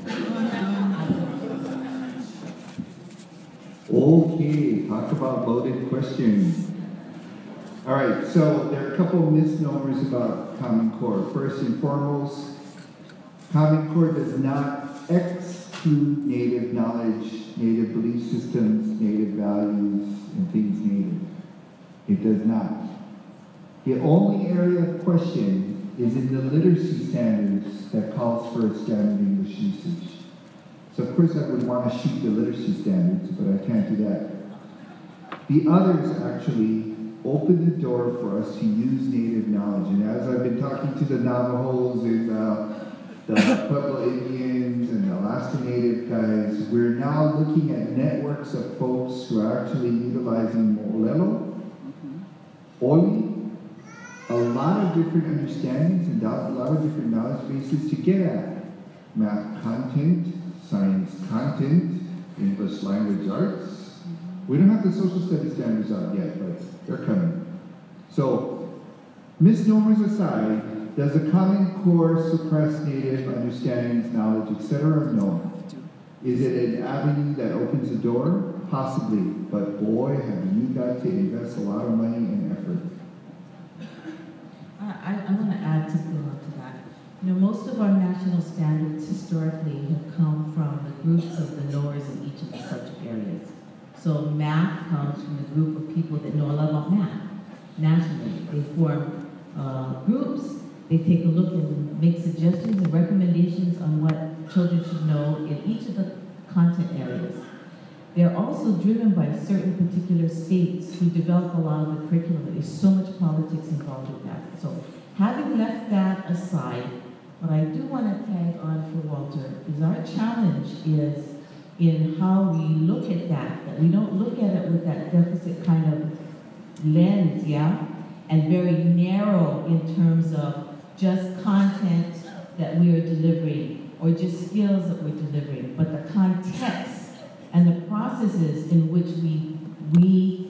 Okay, talk about loaded questions. All right, so there are a couple of misnomers about Common Core. First and foremost, Common Core does not exclude Native knowledge, Native belief systems, Native values, and things Native. It does not. The only area of question is in the literacy standards that calls for standard English usage. So of course I would want to shoot the literacy standards, but I can't do that. The others actually open the door for us to use Native knowledge. And as I've been talking to the Navajos and the Pueblo Indians and the Alaska Native guys, we're now looking at networks of folks who are actually utilizing Mo'olelo, Oli, a lot of different understandings and a lot of different knowledge bases to get at math content, science content, English language arts. We don't have the social studies standards out yet, but they're coming. So, misnomers aside, does the Common Core suppress Native understandings, knowledge, etc.? No. Is it an avenue that opens the door? Possibly, but boy, have you got to invest a lot of money and effort. I'm going to add something onto that. You know, most of our national standards historically have come from the groups of the knowers in each of the subject areas. So math comes from the group of people that know a lot about math nationally. They form groups, they take a look and make suggestions and recommendations on what children should know in each of the content areas. They're also driven by certain particular states to develop a lot of the curriculum. There's so much politics involved with that. So having left that aside, what I do want to tag on for Walter is our challenge is in how we look at that we don't look at it with that deficit kind of lens, yeah? And very narrow in terms of just content that we are delivering or just skills that we're delivering, but the context and the processes in which we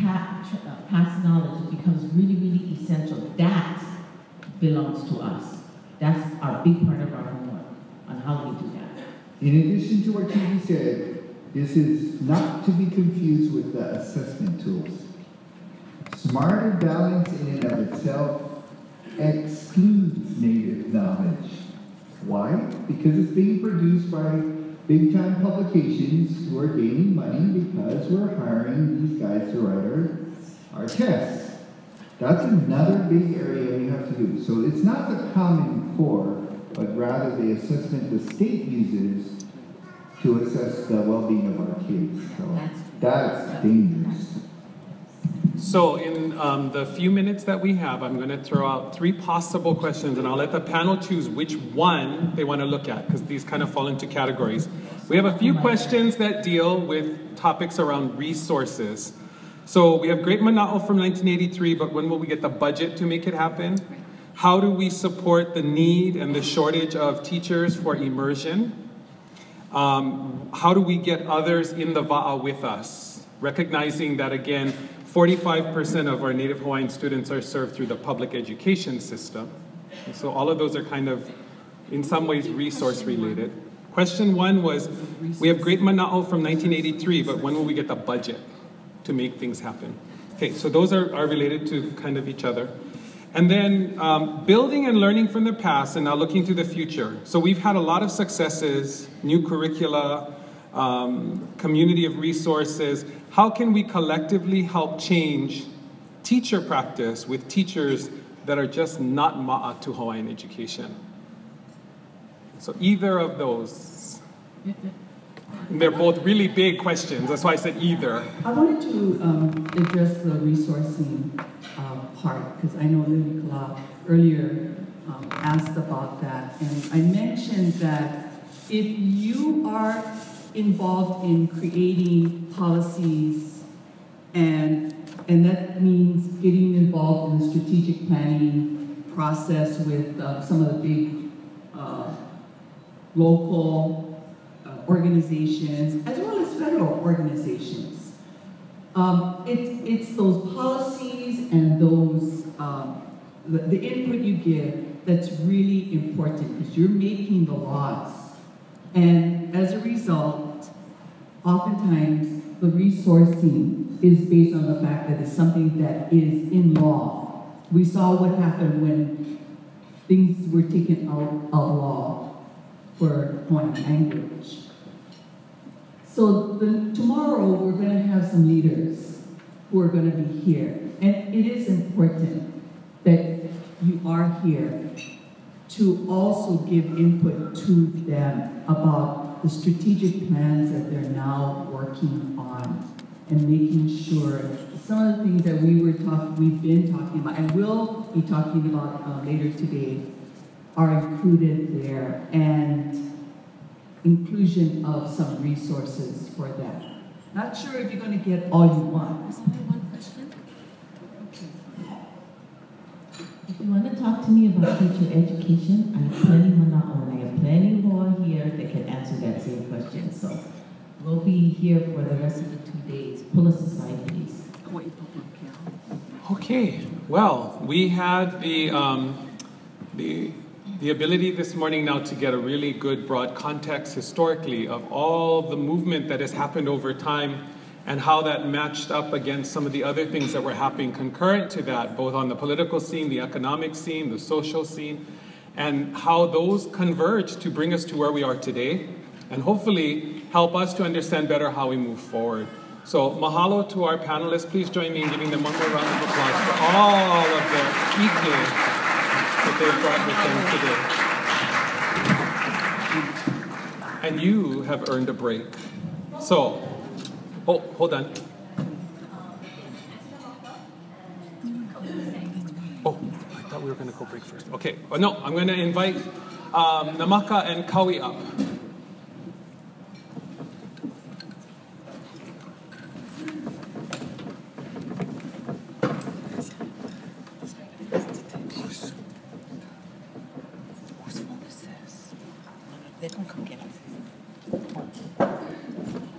pass knowledge becomes really, really essential. That belongs to us. That's our big part of our homework on how we do that. In addition to what Chibi said, this is not to be confused with the assessment tools. Smarter balance in and of itself excludes native knowledge. Why? Because it's being produced by big-time publications who are gaining money because we're hiring these guys to write our tests. That's another big area we have to do. So it's not the Common Core, but rather the assessment the state uses to assess the well-being of our kids. So that's dangerous. So in the few minutes that we have, I'm going to throw out 3 possible questions, and I'll let the panel choose which one they want to look at, because these kind of fall into categories. We have a few questions that deal with topics around resources. So we have Great Mana'o from 1983, but when will we get the budget to make it happen? How do we support the need and the shortage of teachers for immersion? How do we get others in the Va'a with us? Recognizing that, again, 45% of our Native Hawaiian students are served through the public education system. And so all of those are kind of, in some ways, resource related. Question 1 was, we have Great Mana'o from 1983, but when will we get the budget to make things happen? Okay, so those are related to kind of each other. And then building and learning from the past and now looking to the future. So we've had a lot of successes, new curricula, community of resources. How can we collectively help change teacher practice with teachers that are just not ma'a to Hawaiian education? So either of those. They're both really big questions. That's why I said either. I wanted to address the resourcing part, because I know Lily Kala earlier asked about that. And I mentioned that if you are involved in creating policies, and that means getting involved in the strategic planning process with some of the big local organizations, as well as federal organizations. It's those policies and those, the input you give that's really important, because you're making the laws. And as a result, oftentimes the resourcing is based on the fact that it's something that is in law. We saw what happened when things were taken out of law for Hawaiian language. So tomorrow we're going to have some leaders who are going to be here. And it is important that you are here to also give input to them about the strategic plans that they're now working on, and making sure some of the things that we've been talking about and will be talking about later today are included there, and inclusion of some resources for that. Not sure if you're going to get all you want. There's only one question. If you want to talk to me about future education, I have plenty Mana'o, and I have plenty more here that can answer that same question. So we'll be here for the rest of the 2 days. Pull us aside, please. Okay, well, we had the ability this morning now to get a really good broad context historically of all the movement that has happened over time and how that matched up against some of the other things that were happening concurrent to that, both on the political scene, the economic scene, the social scene, and how those converged to bring us to where we are today, and hopefully help us to understand better how we move forward. So mahalo to our panelists. Please join me in giving them one more round of applause for all of the ike that they've brought with them today. And you have earned a break. So, oh, hold on. thought we were going to go break first. Okay. Oh, no, I'm going to invite Namaka and Kawi up. Whose phone is this? They're going to come get us.